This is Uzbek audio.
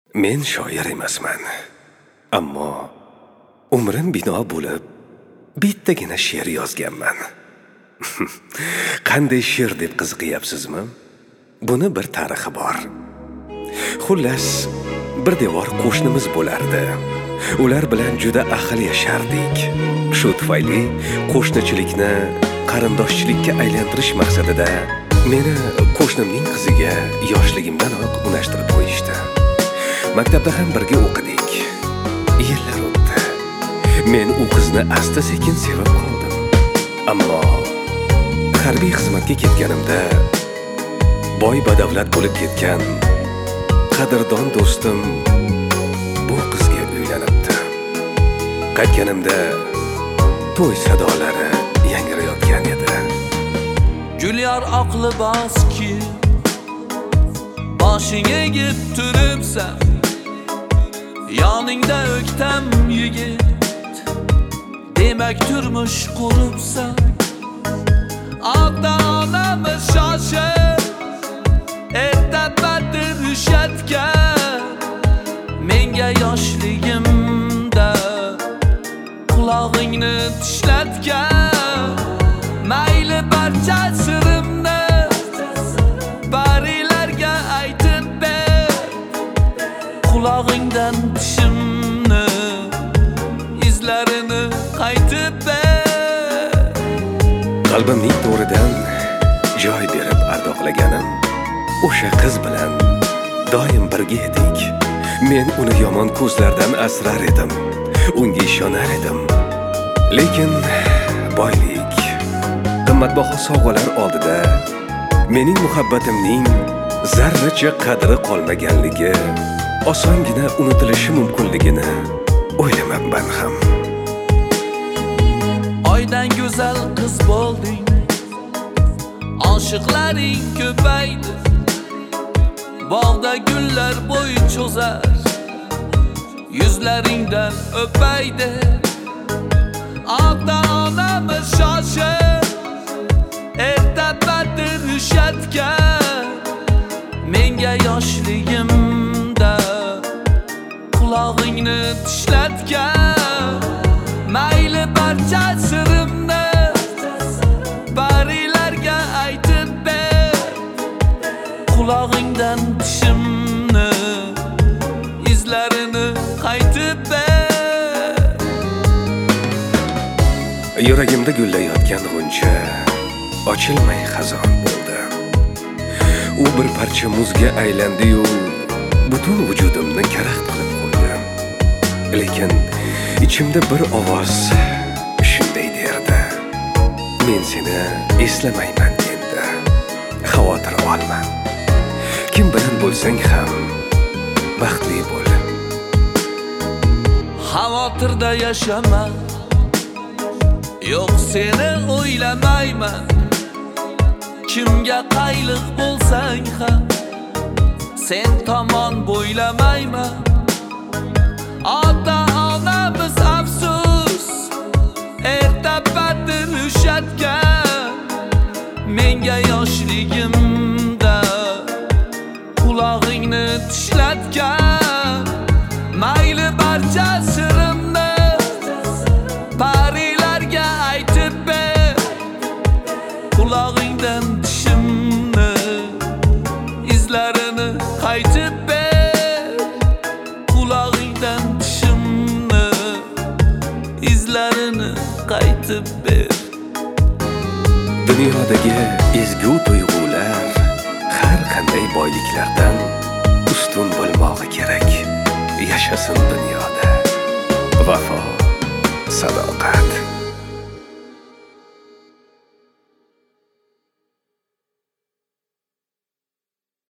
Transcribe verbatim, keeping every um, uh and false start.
Men shoir emasman. Ammo umrim bino bo'lib bittagina she'r yozganman. Qanday she'r deb qiziqyapsizmi? Buni bir tarixi bor. Xullas, bir devor qo'shnimiz bo'lardi. Ular bilan juda ahil yashardik. Shu tufayli qo'shnichilikni qarindoshchilikka aylantirish maqsadida meni qo'shnimning qiziga yoshligimdanoq unashtirib qo'yishdi. Maktabda ham birga o'qidik. Yillar o'tdi. Men u qizni asta-sekin sevib qoldim. Ammo harbiy xizmatga ketganimda boy badavlat bo'lib ketgan qadrdon do'stim bu qizga uylanibdi. Qaytganimda to'y sadolari yangrayotgan edi. Gulyor aqli baski boshing egib turibsan, yoningda o'ktam yigit, demak turmush quribsan. Ota-onamiz shoshib erta batir ushatgan, menga yoshligimda qulog'ingni tishlatgan. Mayli barcha sirimni barilarga aytib ber, qulog'ingdan tishimni izlarini qaytib ber. Qalbimning to'ridan joy berib ardoqlaganim o'sha qiz bilan doim birga edik. Men uni yomon ko'zlardan asrar edim, unga ishonar edim. Lekin boylik, qimmatbaho sovg'alar oldida mening muhabbatimning zarracha qadri qolmaganligi, osongina unutilishi mumkinligini o'ylamabman ham. Oydan go'zal qiz bo'lding, oshiqlaring ko'paydi, bog'da gullar bo'y cho'zar, yuzlaringdan o'paydi. Ota-onamiz shoshib erta batir ushatgan, menga yoshligimda qulog'ingni tishlatgan. Mayli barcha sirimni barilarga aytib ber, qulog'ingdan tishimni izlarini qaytib ber. Yuragimda gullayotgan g'uncha ochilmay xazon bo'ldi. U bir parcha muzga aylandi-yu butun vujudimni karaxt qilib qo'ydi. Lekin ichimda bir ovoz shunday derdi: men seni eslamayman endi, xavotir olma. Kim bilan bo'lsang ham baxtli bo'l. Xavotirda yashama, yo'q seni o'ylamayman. Kimga qayliq bo'lsang ham sen tomon bo'ylamayman. Ota-onamiz afsus erta batir ushatgan, menga yoshligimda qulog'ingni tishlatgan. Mayli barcha sirimni parilarga aytib ber, qulog'ingdan tishimni izlarini qaytib ber, qulog'ingdan tishimni izlarini qaytib ber. Dunyodagi ezgu tuyg'ular har qanday boyliklardan ustun bo'lmog'i kerak. Yashasın dunyoda vafo, sadoqat.